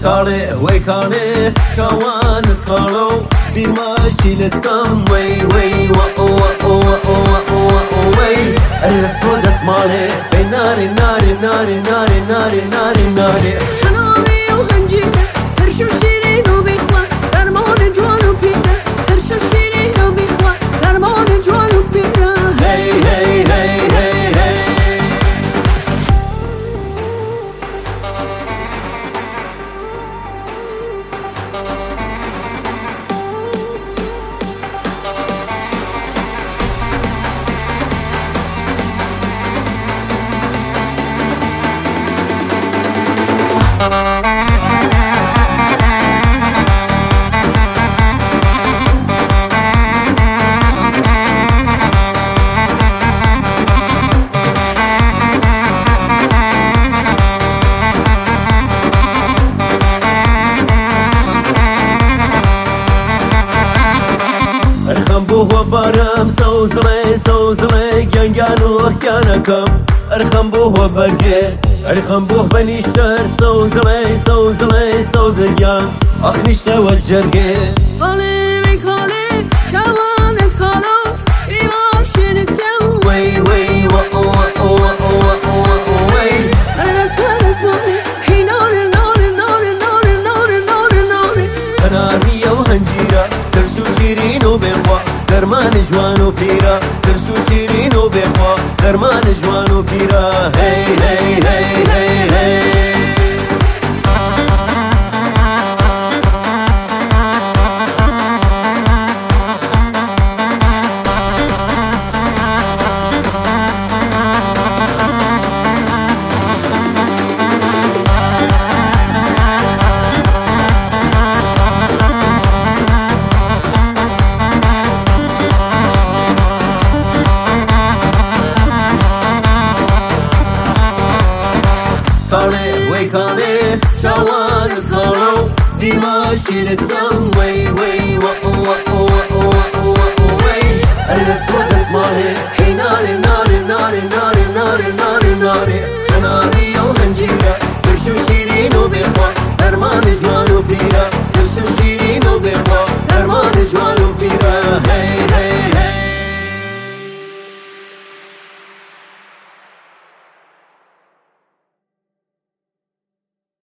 کاڵێ وەی کاڵێ چاوانت کاڵە و بیرماچیلت کەم وەی وەی وەی هەر دەستۆ دەستماڵێ بەی نارێ نارێ نارێ نارێ نارێ نارێ نارێ خناڵێ و هەنجیرە هەرش و شیرین و بیخوا دەرمانە جوان و پیرە هەرش و شیرین و بیخوا دەرمانە جوان و پیرە هەی هەی هەی هەی هەی ئەرخەم بۆ هۆبارم سەوزڵێ گەنگان و ئەحکیانەکەم ئەرخەم بۆ هۆبەرگێ ئەرخەم بۆ بەنیشتەر سەوزڵێ سەوزەگیان ئەخ نیشتەوە جەرگێ کاڵێ وەی کاڵێ چاوانت کاڵە و بیرماچیلت کەم وەی وەی وەی هەر دەستمە دەستماڵێ هەی ناڵێ ناڵێ ناڵێ ناڵێ ناڵێ ناڵێ ناڵێ هەناریە و هەنجیرە ترس و شیرین و بێخوا دەرمانە جوان و پیرە ترس و شیرین و بێخوا دەرمانە جوان و پیرە هەی هەی هەی هەی هەی کاڵێ وەی کاڵێ چاوانت کاڵە و بیرماچیلت کەم وەی وەی